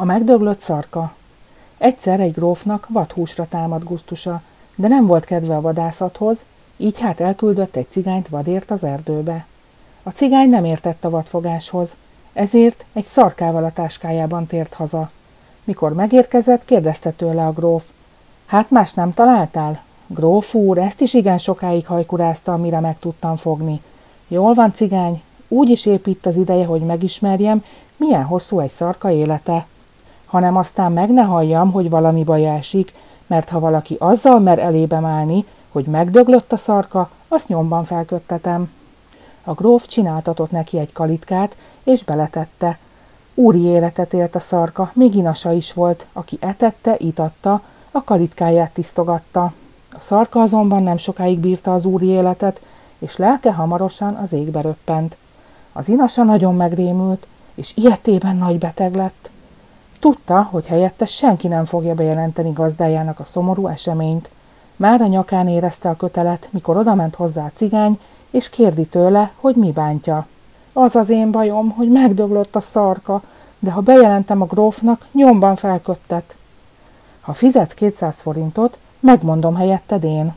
A megdöglött szarka. Egyszer egy grófnak vadhúsra támadt gusztusa, de nem volt kedve a vadászathoz, így hát elküldött egy cigányt vadért az erdőbe. A cigány nem értett a vadfogáshoz, ezért egy szarkával a táskájában tért haza. Mikor megérkezett, kérdezte tőle a gróf: hát más nem találtál? Gróf úr, ezt is igen sokáig hajkuráztam, mire meg tudtam fogni. Jól van, cigány, úgy is épp itt az ideje, hogy megismerjem, milyen hosszú egy szarka élete. Hanem aztán meg ne halljam, hogy valami baja esik, mert ha valaki azzal mer elébem állni, hogy megdöglött a szarka, azt nyomban felköttetem. A gróf csináltatott neki egy kalitkát, és beletette. Úri életet élt a szarka, még inasa is volt, aki etette, itatta, a kalitkáját tisztogatta. A szarka azonban nem sokáig bírta az úri életet, és lelke hamarosan az égbe röppent. Az inasa nagyon megrémült, és ilyetében nagy beteg lett. Tudta, hogy helyette senki nem fogja bejelenteni gazdájának a szomorú eseményt. Már a nyakán érezte a kötelet, mikor odament hozzá a cigány, és kérdi tőle, hogy mi bántja. Az az én bajom, hogy megdöglött a szarka, de ha bejelentem a grófnak, nyomban felköttet. Ha fizetsz 200 forintot, megmondom helyetted én.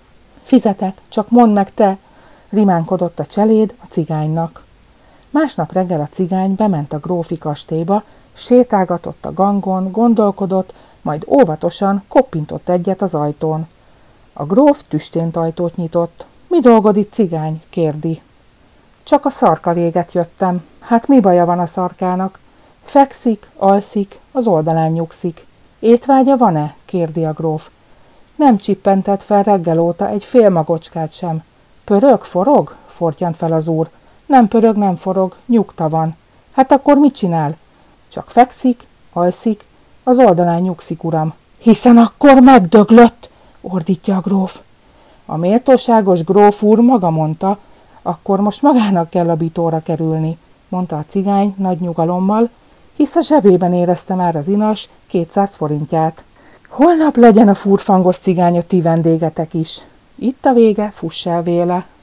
Fizetek, csak mondd meg te, rimánkodott a cseléd a cigánynak. Másnap reggel a cigány bement a grófi kastélyba, sétálgatott a gangon, gondolkodott, majd óvatosan koppintott egyet az ajtón. A gróf tüstént ajtót nyitott. Mi dolgod itt, cigány? Kérdi. Csak a szarka véget jöttem. Hát mi baja van a szarkának? Fekszik, alszik, az oldalán nyugszik. Étvágya van-e? Kérdi a gróf. Nem csippentett fel reggel óta egy fél magocskát sem. Pörög, forog? Fortyant fel az úr. Nem pörög, nem forog, nyugta van. Hát akkor mit csinál? Csak fekszik, alszik, az oldalán nyugszik, uram. Hiszen akkor megdöglött, ordítja a gróf. A méltóságos gróf úr maga mondta, akkor most magának kell a bitóra kerülni, mondta a cigány nagy nyugalommal, hisz a zsebében érezte már az inas 200 forintját. Holnap legyen a furfangos cigány a ti vendégetek is. Itt a vége, fuss el véle.